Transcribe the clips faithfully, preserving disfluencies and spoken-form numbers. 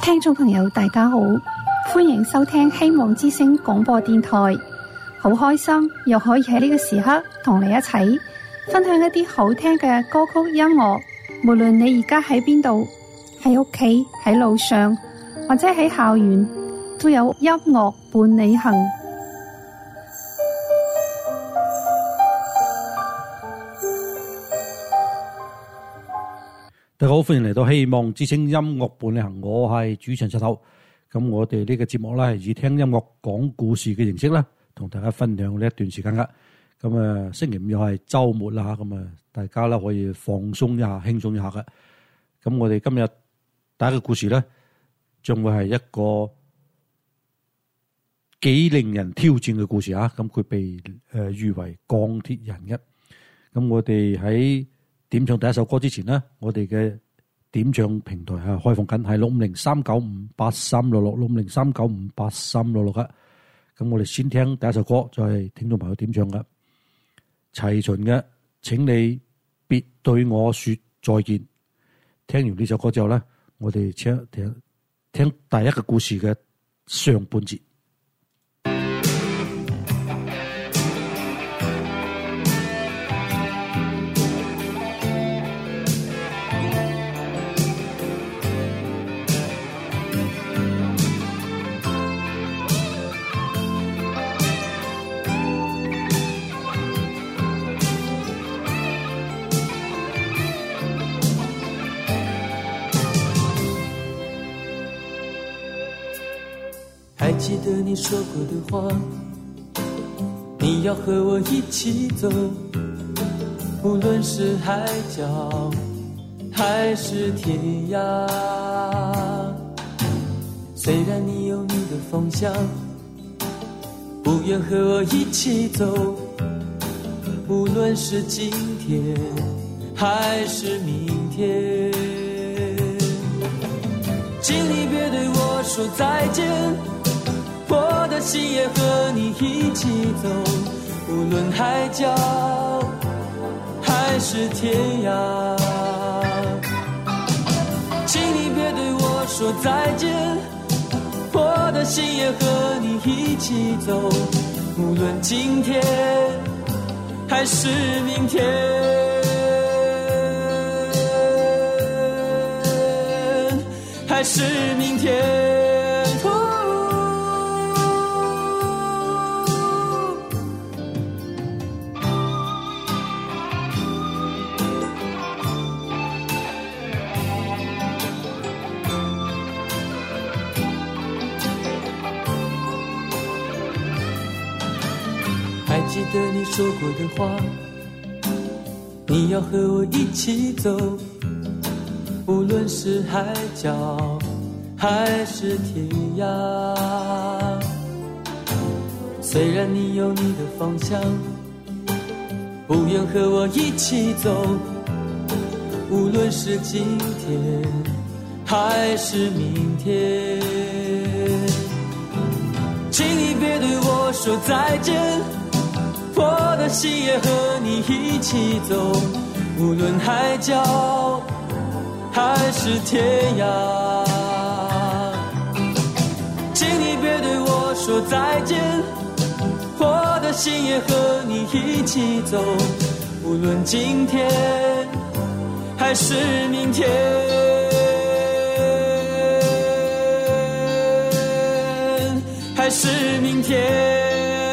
聽眾朋友大家好，歡迎收聽希望之聲廣播電台。好開心又可以喺呢個時刻同你一齊分享一啲好聽嘅歌曲音樂。無論你而家喺邊度，喺屋企、喺路上或者喺校園，都有音樂伴你行。 大家好，歡迎嚟到希望之聲音樂伴你行，我係主持人石頭。咁我哋呢個節目咧係以聽音樂講故事嘅形式啦，同大家分享呢一段時間噶。咁啊，星期五又係週末啦，咁啊，大家咧可以放鬆一下、輕鬆一下嘅。咁我哋今日第一個故事咧，將會係一個幾令人挑戰嘅故事啊！咁佢被誒譽為鋼鐵人嘅。咁我哋喺點唱第一首歌之前呢，我哋嘅點唱平台係開放緊，係六五零三九五八三六六六五零三九五八三六六嘅。咁我哋先聽第一首歌，就係聽眾朋友點唱嘅齊秦嘅，請你別對我說再見。聽完呢首歌之後咧，我哋聽聽聽第一個故事嘅上半節。 还记得你说过的话，你要和我一起走，无论是海角还是天涯。虽然你有你的方向，不愿和我一起走，无论是今天还是明天。请你别对我说再见，我的心也和你一起走，无论海角还是天涯。请你别对我说再见，我的心也和你一起走，无论今天还是明天，还是明天。还记得你说过的话，你要和我一起走，无论是海角还是天涯。虽然你有你的方向，不愿和我一起走，无论是今天还是明天。请你别对我说再见，我的心也和你一起走，无论海角还是天涯。请你别对我说再见，我的心也和你一起走，无论今天还是明天，还是明天。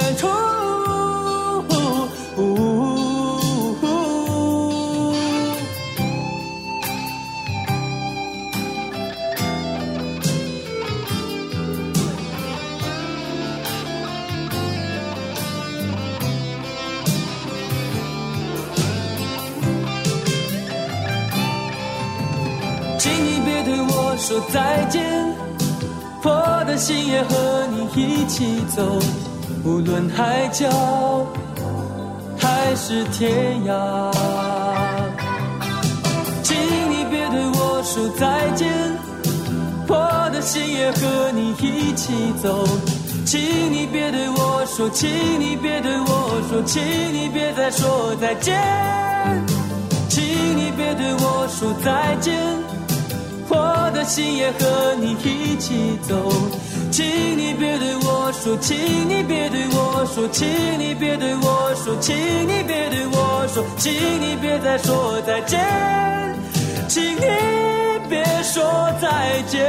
说再见，我的心也和你一起走，无论海角还是天涯。请你别对我说再见，我的心也和你一起走。请你别对我说，请你别对我说，请你别再说再见。请你别对我说再见， 我的心也和你一起走。请你别对我说，请你别对我说，请你别对我说，请你别对我说，请你别再说再见，请你别说再见。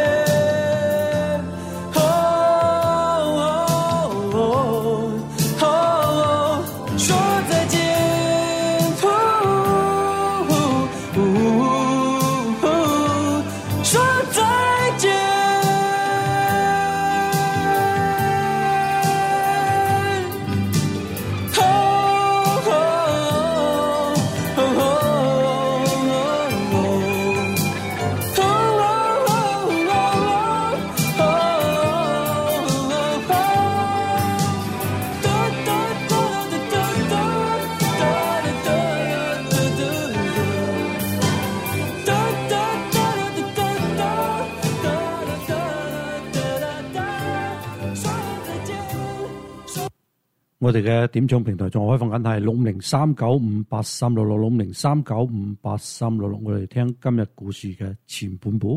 我哋嘅點唱平台仲開放緊係六五零三九五八三六六六五零三九五八三六六，我哋聽今日故事嘅前半部。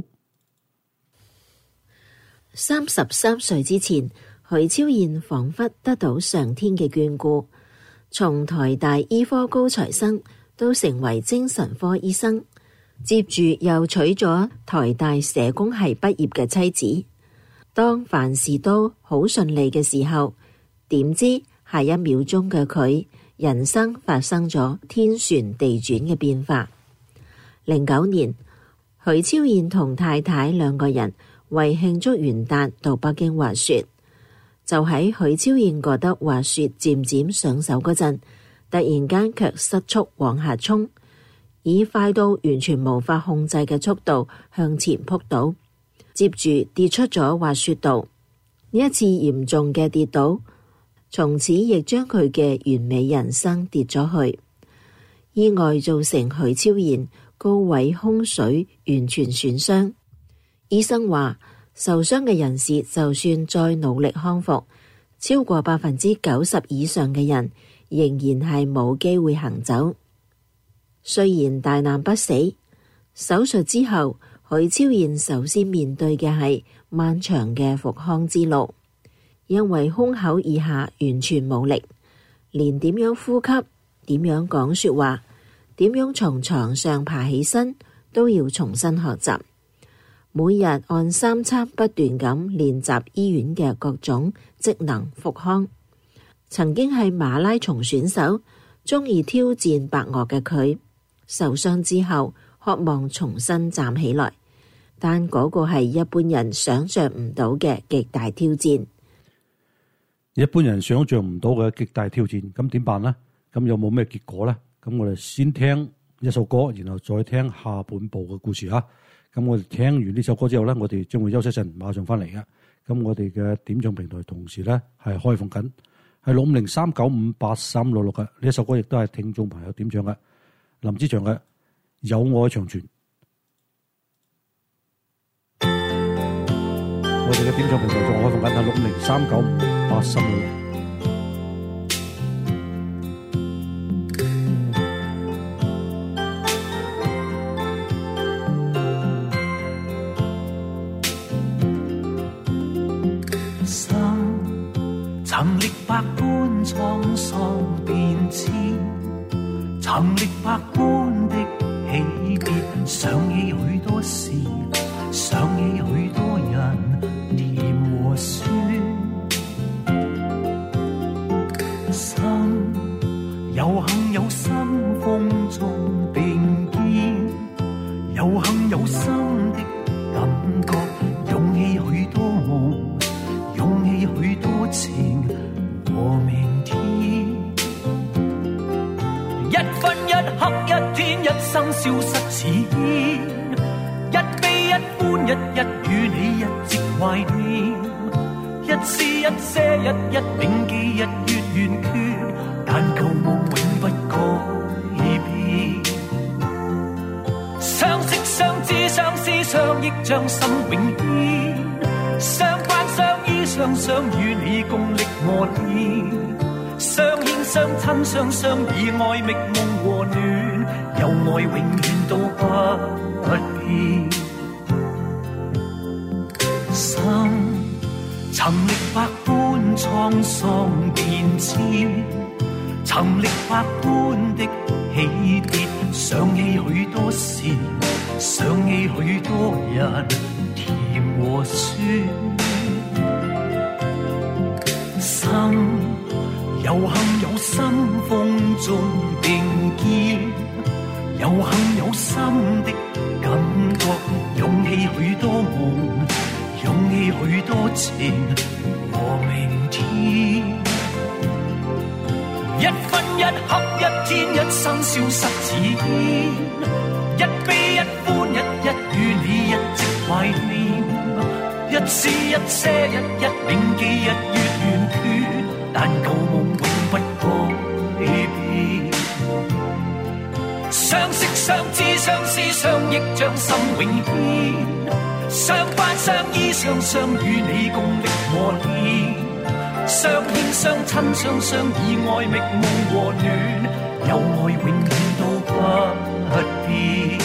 三十三歲之前，許超彥彷彿得到上天嘅眷顧，從台大醫科高材生都成為精神科醫生，接住又娶咗台大社工系畢業嘅妻子。當凡事都好順利嘅時候，點知下一秒鐘嘅佢，人生發生咗天旋地轉嘅變化。零九年，許超彥同太太兩個人為慶祝元旦到北京滑雪，就喺許超彥覺得滑雪漸漸上手嗰陣，突然間卻失速往下衝，以快到完全無法控制嘅速度向前撲倒，接住跌出咗滑雪道。呢一次嚴重嘅跌倒，從此亦將佢嘅完美人生跌咗去。意外造成許超彥高位胸水完全損傷。醫生話，受傷嘅人士就算再努力康復，超過百分之九十以上嘅人仍然係冇機會行走。雖然大難不死，手術之後，許超彥首先面對嘅係漫長嘅復康之路。因為胸口以下完全冇力，連點樣呼吸、點樣講說話、點樣從床上爬起身都要重新學習。每日按三餐不斷咁練習醫院嘅各種職能復康。曾經係馬拉松選手，鍾意挑戰白鵝嘅佢，受傷之後渴望重新站起來，但嗰個係一般人想象唔到嘅極大挑戰。 一般人想象唔到嘅極大挑戰，咁點辦呢？咁有冇咩結果呢？咁我哋先聽一首歌，然後再聽下半部嘅故事啊！咁我哋聽完呢首歌之後呢，我哋將會休息陣，馬上翻嚟嘅。咁我哋嘅點唱平台同時呢係開放緊，係六五零三九五八三六六嘅。呢一首歌亦都係聽眾朋友點唱嘅，林子祥嘅《有愛長存》。我哋嘅點唱平台仲開放緊，係六五零三九五八三六六。 心曾歷百般滄桑變遷，曾歷百般的起跌，想起許多事，想起許多人，甜和酸。心有幸有心風中並肩，有幸有心的感覺，湧起許多夢，湧起許多情和明天。一分一刻一天一生消失似煙，一悲一歡一一與你一直懷念，一絲一些一一銘記日月圓缺，但舊夢永不改變。相識相知相思相憶將心永牽，相關相依相想與你共歷磨練，相牽相親相相依愛覓夢和暖，有愛永遠都不變。 曾歷百般滄桑變遷，曾歷百般的起跌，想起許多事，想起許多人，甜和酸。心有幸有心風中並肩，有幸有心的感覺，湧起許多夢，湧起許多情和明天。一分一刻一天一生消失似煙，一悲一歡一一與你一直懷念，一絲一些一一銘記日月圓缺，但舊夢永不改變。相識相知相思相憶將心永牽，相伴相依相相與你共歷磨練，相牽相親相相以愛覓夢和暖，有愛永遠都不變。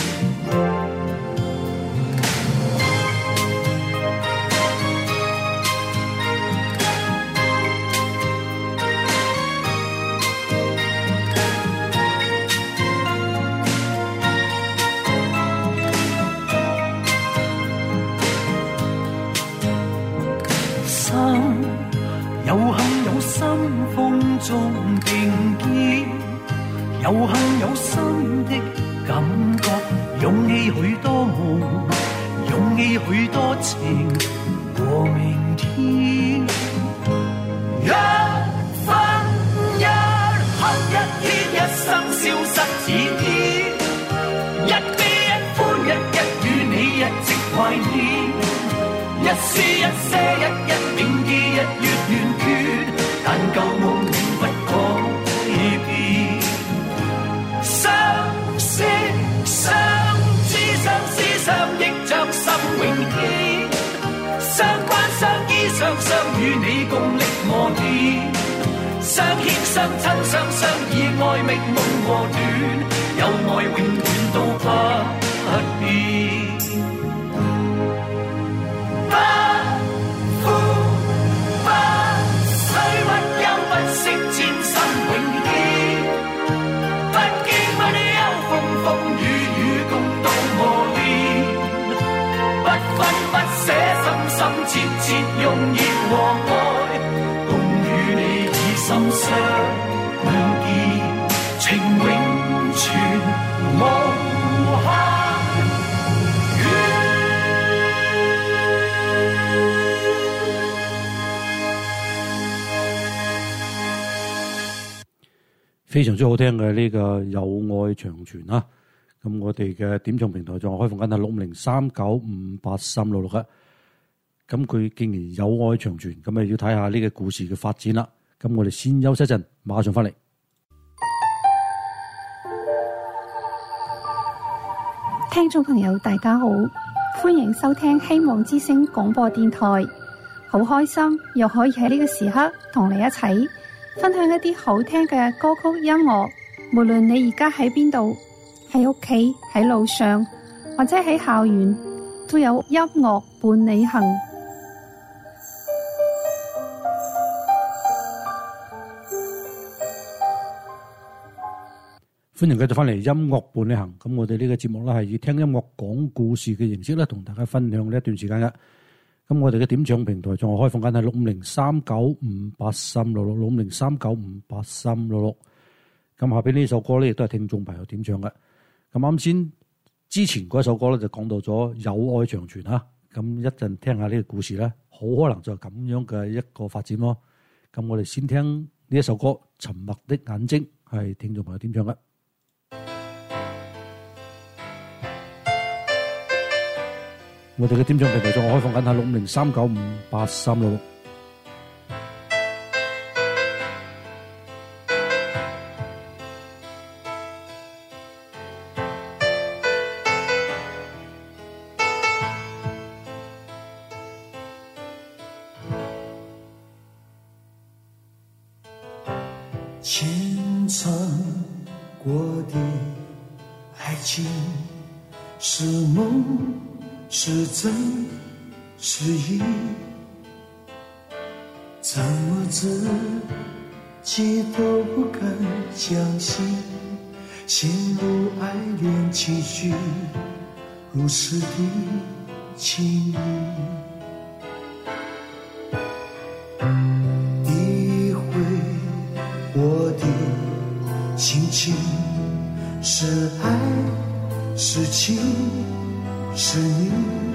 有幸有心風中並肩，有幸有心的感覺，湧起許多夢，湧起許多情和明天。一分一刻一天一生消失似煙，一悲一歡一一與你一直懷念，一絲一些一一銘記日月圓缺，但舊夢永不改變。相識相知相思相憶將心永牽，相關相依相相與你共歷磨練，相牽相親相相以愛覓夢和暖，有愛永遠都不變。深切切用熱和愛，共與你以心相見，情永存無限遠。 非常之好聽嘅呢個有愛長存啊！咁我哋嘅點唱平台仲開放緊係六五零三九五八三六六嘅。咁佢竟然有愛長存，咁啊要睇下呢個故事嘅發展啦。咁我哋先休息一陣，馬上翻嚟。 聽眾朋友大家好，歡迎收聽希望之聲廣播電台。好開心又可以喺呢個時刻同你一齊分享一啲好聽嘅歌曲音樂。無論你而家喺邊度，喺屋企、喺路上或者喺校園，都有音樂伴你行。 歡迎繼續翻嚟音樂伴你行。咁我哋呢個節目咧係以聽音樂講故事嘅形式咧，同大家分享呢一段時間嘅。咁我哋嘅點唱平台仲係開放緊係六五零三九五八三六六六五零三九五八三六六。咁下邊呢首歌咧亦都係聽眾朋友點唱嘅。咁啱先之前嗰一首歌咧就講到咗有愛長存啊。咁一陣聽下呢個故事咧，好可能就係咁樣嘅一個發展咯。咁我哋先聽呢一首歌《沉默的眼睛》，係聽眾朋友點唱嘅。我哋嘅點唱平台仲開放緊係六五零三九五八三六六。 千层过的爱情是梦是真是意， 怎么自己都不敢相信，陷入爱恋情绪如此的轻易。一回我的心情是爱是情是你，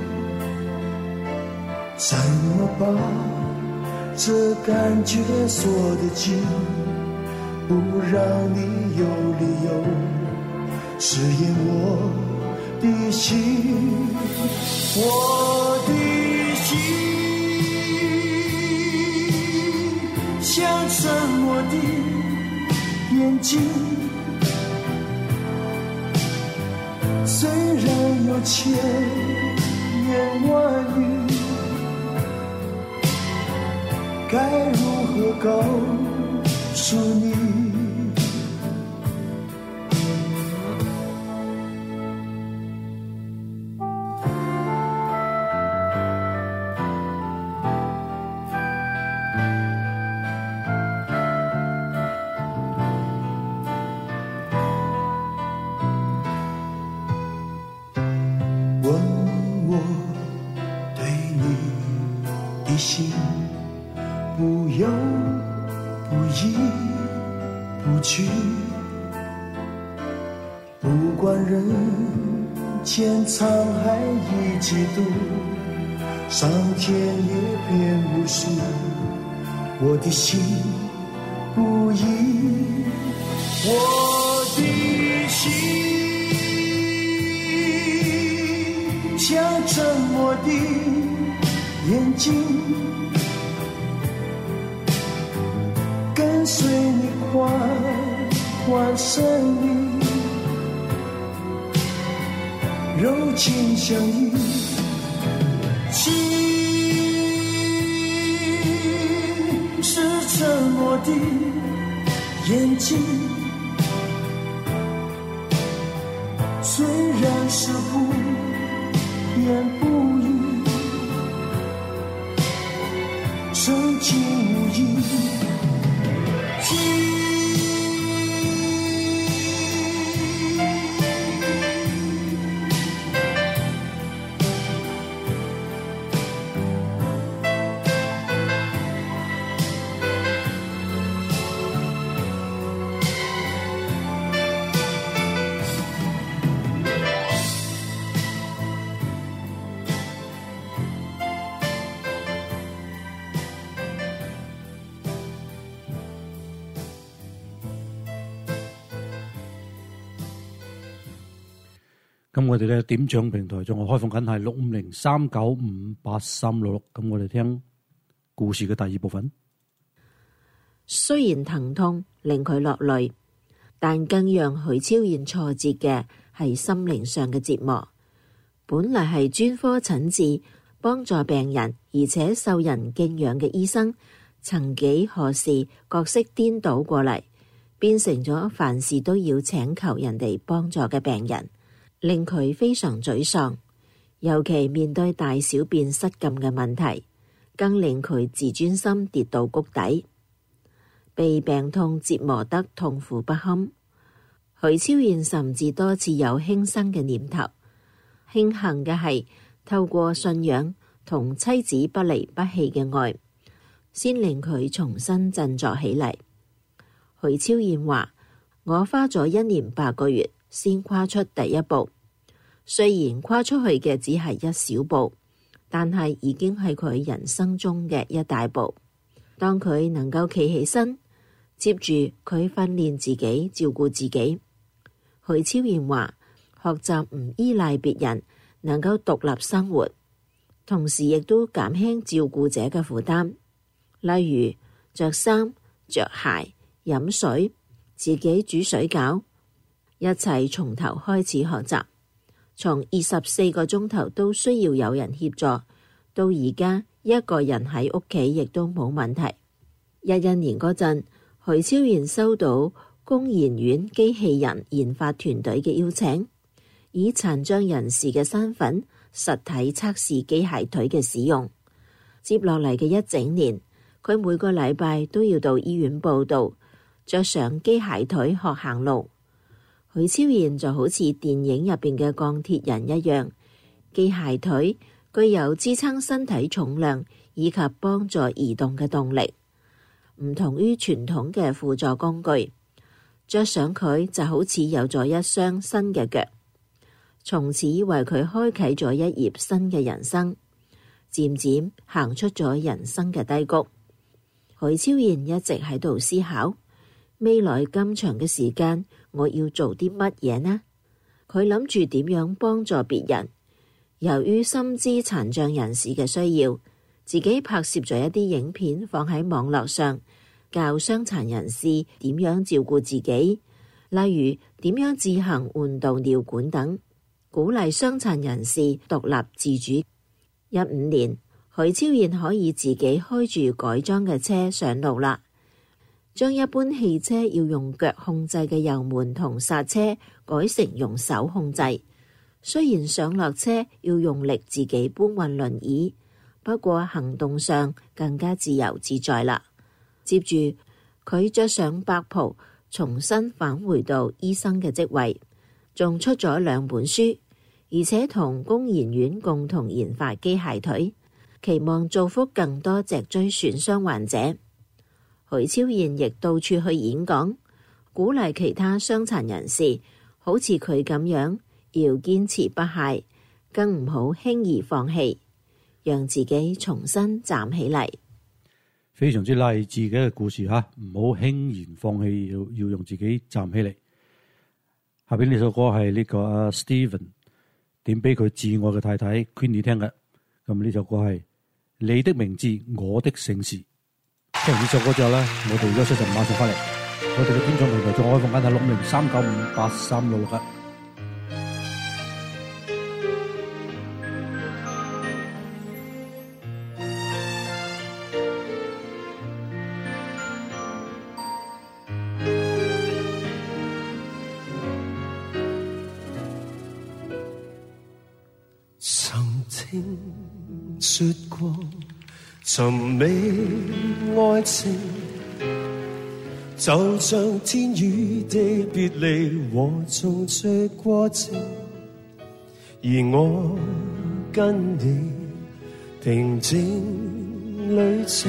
怎么把这感觉锁得紧，不让你有理由试验我的心。我的心像沉默的眼睛，虽然有千言万语，该如何告诉你？问我对你的心不忧不疑不惧，不管人间沧海已几度，上天也变无数，我的心不移。我的心像沉默的眼睛，跟随你缓缓生命，柔情相依。情是沉默的眼睛，虽然是不言不语，深情无意。 咁我哋咧點唱平台仲係開放緊係六五零三九五八三六六，咁我哋聽故事嘅第二部分。 雖然疼痛令佢落淚，但更讓許超然挫折嘅係心靈上嘅折磨。本來係專科診治幫助病人而且受人敬仰嘅醫生，曾幾何時角色顛倒過嚟，變成咗凡事都要請求人哋幫助嘅病人，令佢非常沮喪，尤其面對大小便失禁嘅問題，更令佢自尊心跌到谷底，被病痛折磨得痛苦不堪。許超然甚至多次有輕生嘅念頭，慶幸嘅係透過信仰同妻子不離不棄嘅愛，先令佢重新振作起嚟。許超然話：我花咗一年八個月先跨出第一步，雖然跨出去嘅只係一小步，但係已經係佢人生中嘅一大步。當佢能夠企起身，接住佢訓練自己照顧自己。許超然話：學習唔依賴別人，能夠獨立生活，同時亦都減輕照顧者嘅負擔，例如着衫、着鞋、飲水、自己煮水餃，一齊從頭開始學習。從二十四個鐘頭都需要有人協助，到而家一個人喺屋企亦都冇問題。一一年嗰陣，許超然收到工研院機器人研發團隊嘅邀請，以殘障人士嘅身份實體測試機械腿嘅使用。接落嚟嘅一整年， 佢每個禮拜都要到醫院報到，着上機械腿學行路。許超然就好似電影入邊嘅鋼鐵人一樣，機械腿具有支撐身體重量以及幫助移動嘅動力，唔同於傳統嘅輔助工具。着上佢就好似有咗一雙新嘅腳，從此為佢開啟咗一頁新嘅人生，漸漸行出咗人生嘅低谷。許超然一直喺度思考，未來咁長嘅時間我要做啲乜嘢呢？佢諗住點樣幫助別人。由於深知殘障人士嘅需要，自己拍攝咗一啲影片放喺網絡上，教傷殘人士點樣照顧自己，例如點樣自行換導尿管等，鼓勵傷殘人士獨立自主。一五年，許超然可以自己開住改裝嘅車上路啦，將一般汽車要用腳控制嘅油門同剎車改成用手控制。雖然上落車要用力自己搬運輪椅，不過行動上更加自由自在啦。接住佢着上白袍，重新返回到醫生嘅職位，仲出咗兩本書，而且同工研院共同研發機械腿，期望造福更多脊椎損傷患者。許超然亦到處去演講，鼓勵其他傷殘人士好似佢咁樣，要堅持不懈，更唔好輕易放棄，讓自己重新站起嚟。 非常之勵志嘅一個故事吓，唔好輕言放棄，要要用自己站起嚟。下邊呢首歌係呢個阿 Steven 點俾佢摯愛嘅太太 Queenie 聽嘅，咁呢首歌係你的名字我的姓氏。聽完呢首歌之後咧，我哋休息陣馬上翻嚟，我哋嘅觀眾平台仲開放緊係六零三九五八三六六嘅。 說過尋覓愛情，就像天與地別離和重聚過程，而我跟你平靜旅程，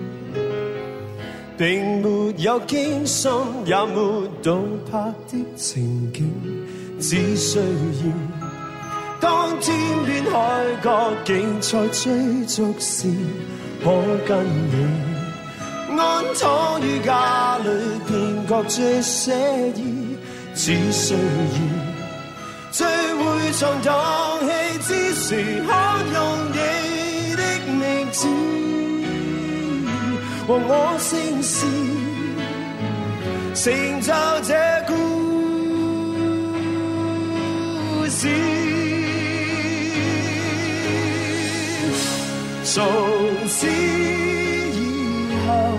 並沒有驚心也沒動魄的情景，只需要當天邊海角競賽追逐時，可跟你安躺於家裏便覺最寫意，只需要聚會場蕩氣之時，可用你的名字和我姓氏，成就這故事。從此以後，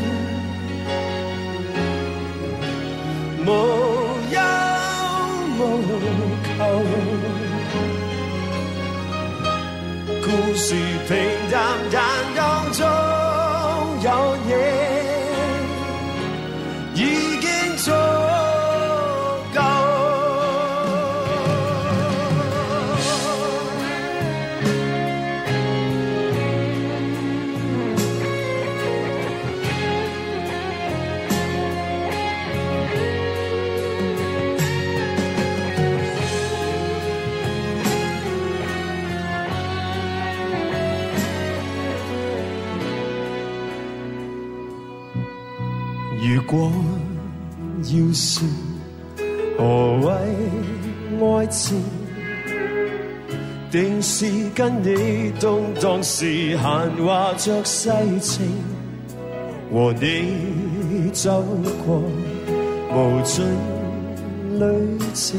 無憂無求，故事平淡但當中有你，已經足夠。如果要說何謂愛情，定是跟你動盪時閒話着世情，和你走過無盡旅程，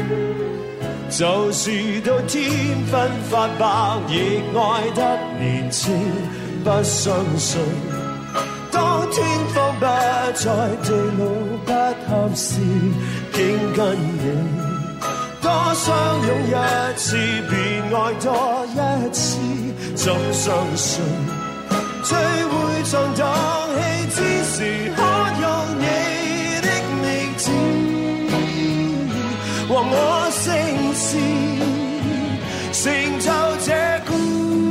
就是到天昏發白亦愛得年輕，不相信當天荒不再地老不合時，竟跟你多相擁一次便愛多一次，怎相信聚會場蕩氣之時，可用你的名字和我姓氏，成就這故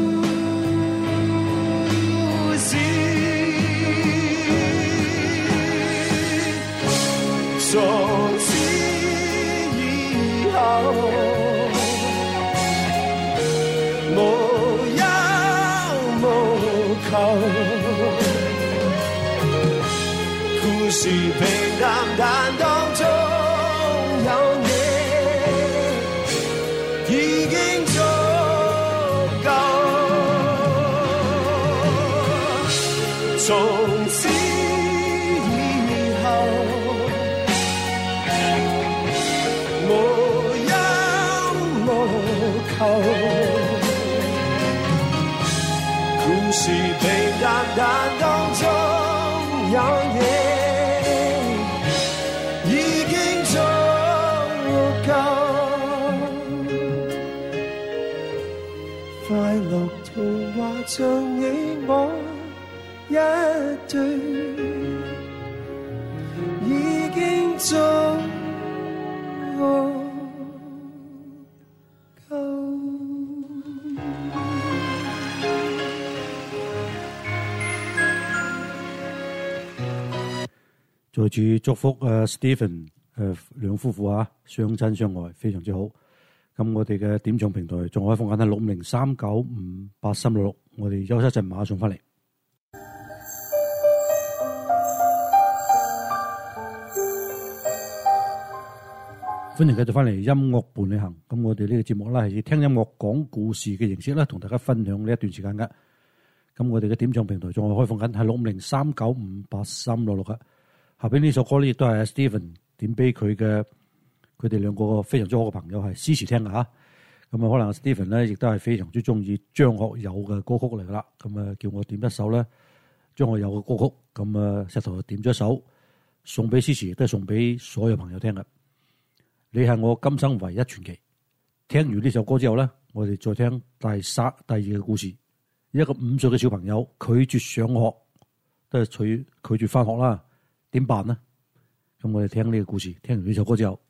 事。從此以後，無憂無求，故事平淡但當中有你已經足夠。從此以後，無憂無求，故事平淡但當中有你已經足夠。快樂圖畫像你我一對，已經足夠。 再次祝福誒 Stephen 誒兩夫婦啊，相親相愛，非常之好。咁我哋嘅點唱平台仲開放緊係六五零三九五八三六六，我哋休息一陣，馬上翻嚟。歡迎繼續翻嚟音樂伴你行。咁我哋呢個節目咧係以聽音樂講故事嘅形式咧，同大家分享呢一段時間嘅。咁我哋嘅點唱平台仲係開放緊係六五零三九五八三六六嘅。下邊呢首歌咧亦都係 Stephen 點俾佢嘅，佢哋兩個非常之好嘅朋友係支持聽嘅吓。咁啊，可能 Stephen 咧亦都係非常之中意張學友嘅歌曲嚟噶啦。咁啊，叫我點一首咧張學友嘅歌曲。咁啊，石頭就點咗一首送俾支持，亦都係送俾所有朋友聽嘅。你係我今生唯一傳奇。聽完呢首歌之後咧，我哋再聽第三、第二個故事。一個五歲嘅小朋友拒絕上學，都係拒拒絕翻學啦。點辦呢？咁我哋聽呢個故事，聽完呢首歌之後，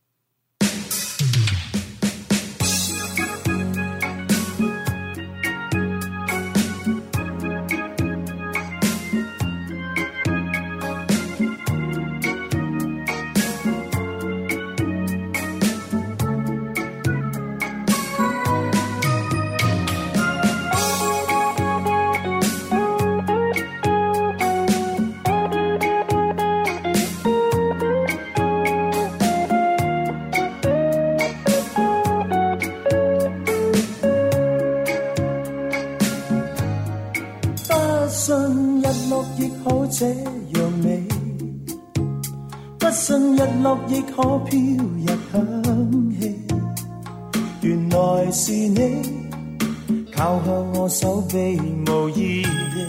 這樣美，不信日落亦可飄入香氣。原來是你靠向我手臂無意義，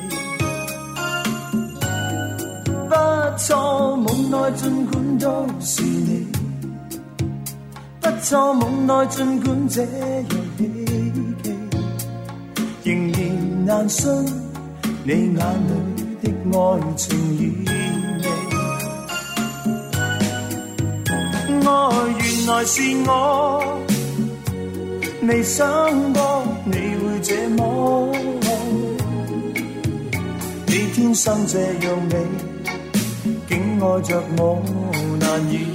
不錯夢內儘管都是你，不錯夢內儘管這樣希冀，仍然難信你眼裏的愛情與你，愛原來是我，未想過你會這麼愛，你天生這樣美，竟愛着我難以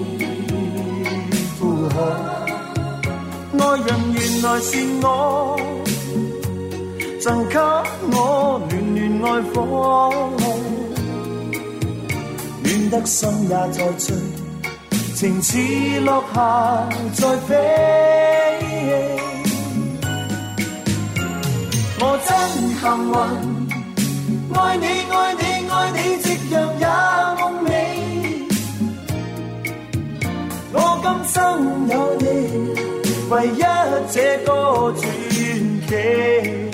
負荷，愛人原來是我，贈給我暖暖愛火，暖得心也在醉，情似落霞在飛。我真幸運，愛你愛你愛你，夕陽也夢美。我今生有你，唯一這個傳奇。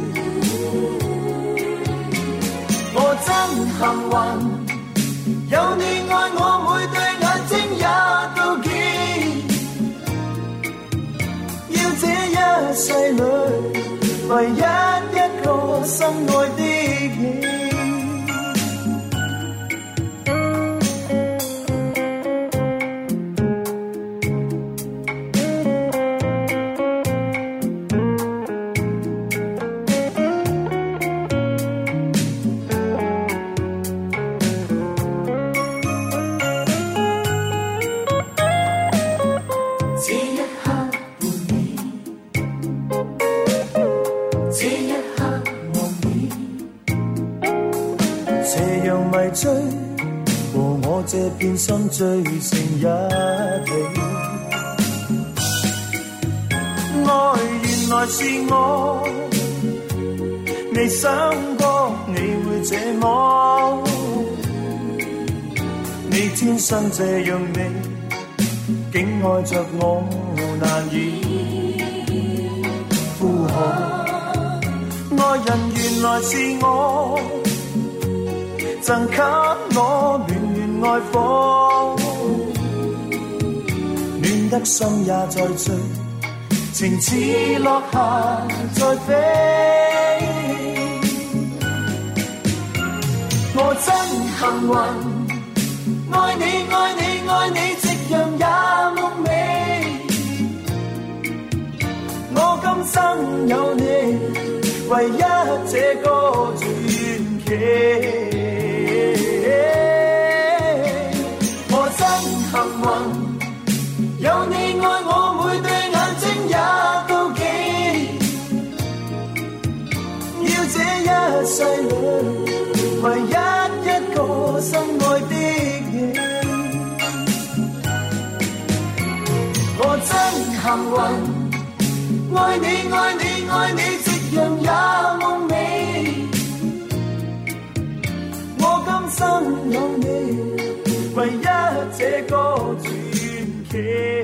我真幸運，有你愛我，每對眼睛也妒忌。要這一世裏，唯一一個心愛的你。這片心醉成一起，愛原來是我，未想過你會這麼，你天生這樣美，竟愛着我難以負荷，愛人原來是我，贈給我暖愛火，暖得心也在醉，情似落霞在飛。我真幸運，愛你愛你愛你，夕陽也夢美。我今生有你，唯一這個傳奇。幸運有你愛我，每對眼睛也妒忌，要這一世裏唯一一個心愛的你。我真幸運，愛你愛你愛你，夕陽也夢美。我今生有你，唯一這個傳奇，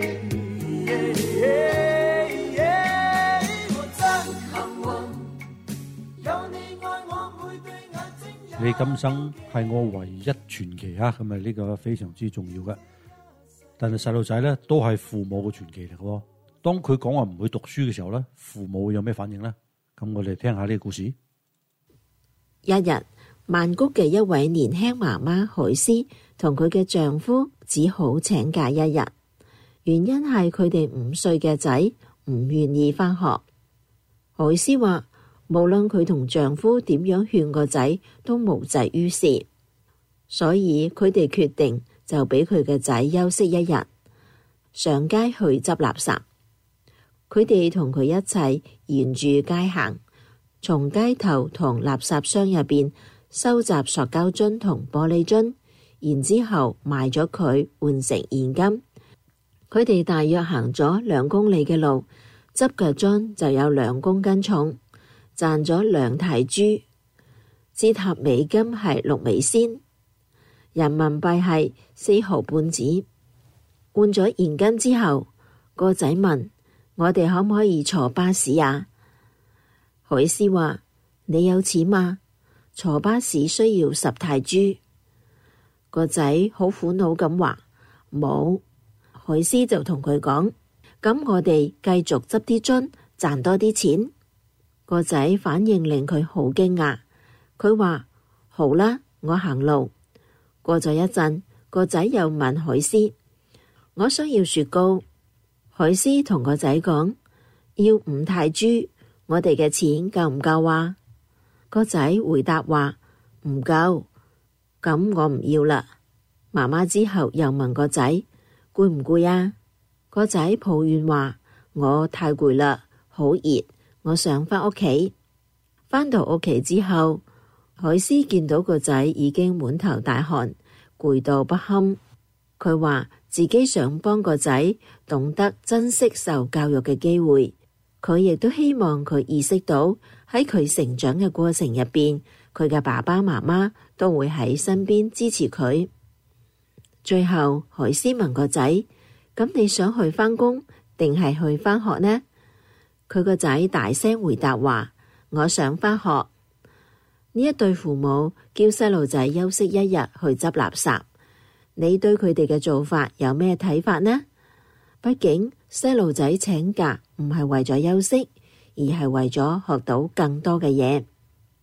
我真幸運，有你愛我，每對眼睛。 你今生係我唯一傳奇啊！咁啊，呢個非常之重要嘅。但係細路仔咧都係父母嘅傳奇嚟嘅。當佢講話唔會讀書嘅時候咧，父母會有咩反應咧？咁我哋聽下呢個故事。 一日，曼谷嘅一位年輕媽媽海斯同佢嘅丈夫只好請假一日，原因係佢哋五歲嘅仔唔願意返學。海斯話無論佢同丈夫點樣勸個仔都無濟於事，所以佢哋決定就俾佢嘅仔休息一日，上街去執垃圾。佢哋同佢一齊沿住街行，從街頭同垃圾箱入邊收集塑膠樽同玻璃樽，然之後賣咗佢換成現金。佢哋大約行咗兩公里嘅路，執嘅樽就有兩公斤重，賺咗兩泰銖，折合美金係六美仙，人民幣係四毫半紙。換咗現金之後，個仔問：我哋可唔可以坐巴士啊？海斯話：你有錢嗎？坐巴士需要十泰銖。個仔好苦惱咁話：冇。海斯就同佢講：咁我哋繼續執啲樽，賺多啲錢。個仔反應令佢好驚訝，佢話：好啦，我行路。過咗一陣，個仔又問海斯：我想要雪糕。海斯同個仔講：要五泰銖，我哋嘅錢夠唔夠啊？個仔回答話：唔夠。咁我唔要啦。媽媽之後又問個仔：攰唔攰啊？個仔抱怨話：我太攰啦，好熱，我想返屋企。返到屋企之後，海斯見到個仔已經滿頭大汗，攰到不堪。佢話自己想幫個仔懂得珍惜受教育嘅機會，佢亦都希望佢意識到喺佢成長嘅過程入邊，佢嘅爸爸媽媽都會喺身邊支持佢。最後，海斯問個仔：咁你想去返工定係去返學呢？佢個仔大聲回答話：我想返學。呢一對父母叫細路仔休息一日去執垃圾，你對佢哋嘅做法有咩睇法呢？畢竟細路仔請假唔係為咗休息，而係為咗學到更多嘅嘢。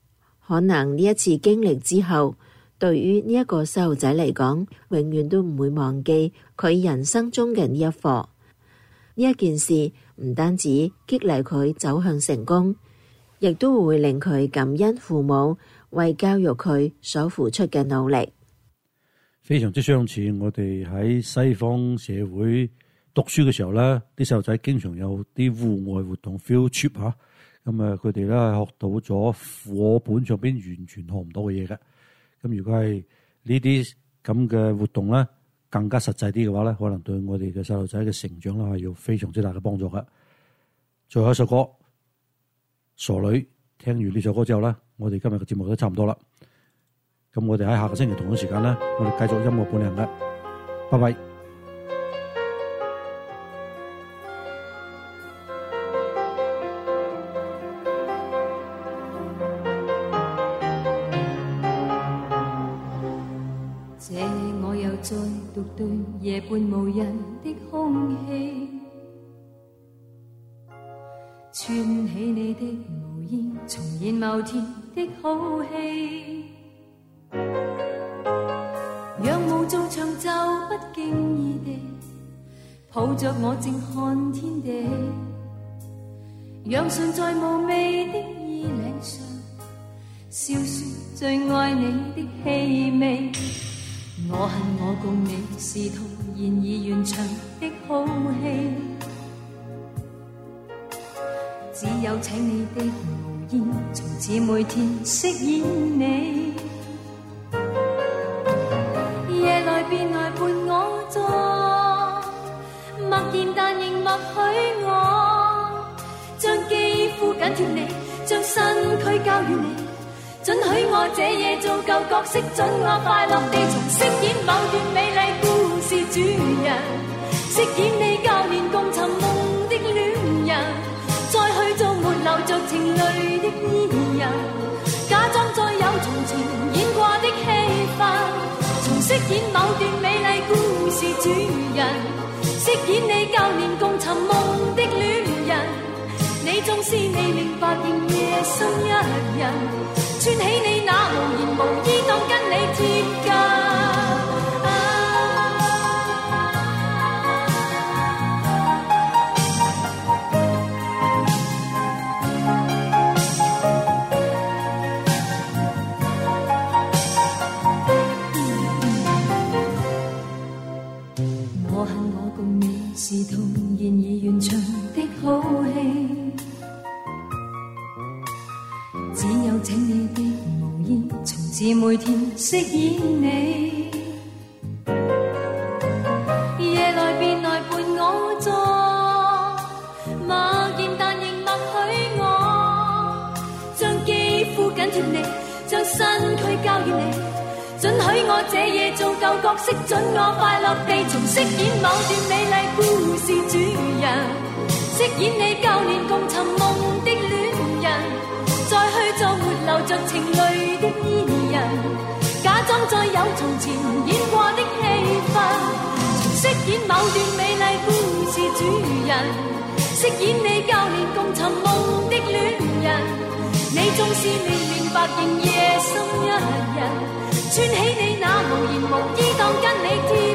可能呢一次經歷之後，對於呢一個細路仔嚟講，永遠都唔會忘記佢人生中嘅呢一課。呢一件事唔單止激勵佢走向成功，亦都會令佢感恩父母為教育佢所付出嘅努力。 非常之相似，我哋喺西方社會讀書嘅時候咧，啲細路仔經常有啲戶外活動 field trip 嚇，咁啊佢哋咧學到咗課本上邊完全學唔到嘅嘢嘅。咁如果係呢啲咁嘅活動咧，更加實際啲嘅話咧，可能對我哋嘅細路仔嘅成長咧係有非常之大嘅幫助嘅。最後一首歌《傻女》，聽完呢首歌之後咧，我哋今日嘅節目都差唔多啦。咁我哋喺下個星期同一時間咧，我哋繼續音樂伴娘嘅，拜拜。 這我又再獨對夜半無人的空氣，串起你的毛衣，重現某天的好戲。讓無做長袖不經意地抱着我正看天地，讓唇在無味的衣領上笑說最愛你的氣味。我恨我共你是徒然而完場的好戲，只有請你的無言，從此每天飾演你。夜來便來伴我坐，默然但仍默許我，將肌膚緊貼你，將身軀交予你。准許我這夜做舊角色，准我快樂地重飾演某段美麗故事主人，飾演你教練共尋夢的戀人，再去做沒流着情淚的伊人，假裝再有從前演過的戲份，重飾演某段美麗故事主人，飾演你教練共尋夢的戀人，你縱是未明白仍夜深一人，穿起你那無言無衣當跟你貼近，啊、我恨我共你是徒然而完場的好戲，只有請你的無意，從此每天飾演你。夜來便來伴我坐，默然但仍默許我，將肌膚緊貼你，將身軀交予你，准許我這夜做舊角色，准我快樂地重飾演某段美麗故事主人，飾演你教練共尋夢的戀人，再去做沒流着情淚的伊人，假裝再有從前演過的戲份，重飾演某段美麗故事主人，飾演你教練共尋夢的戀人，你縱是未明白仍夜深一人，穿起你那無言無衣當跟你貼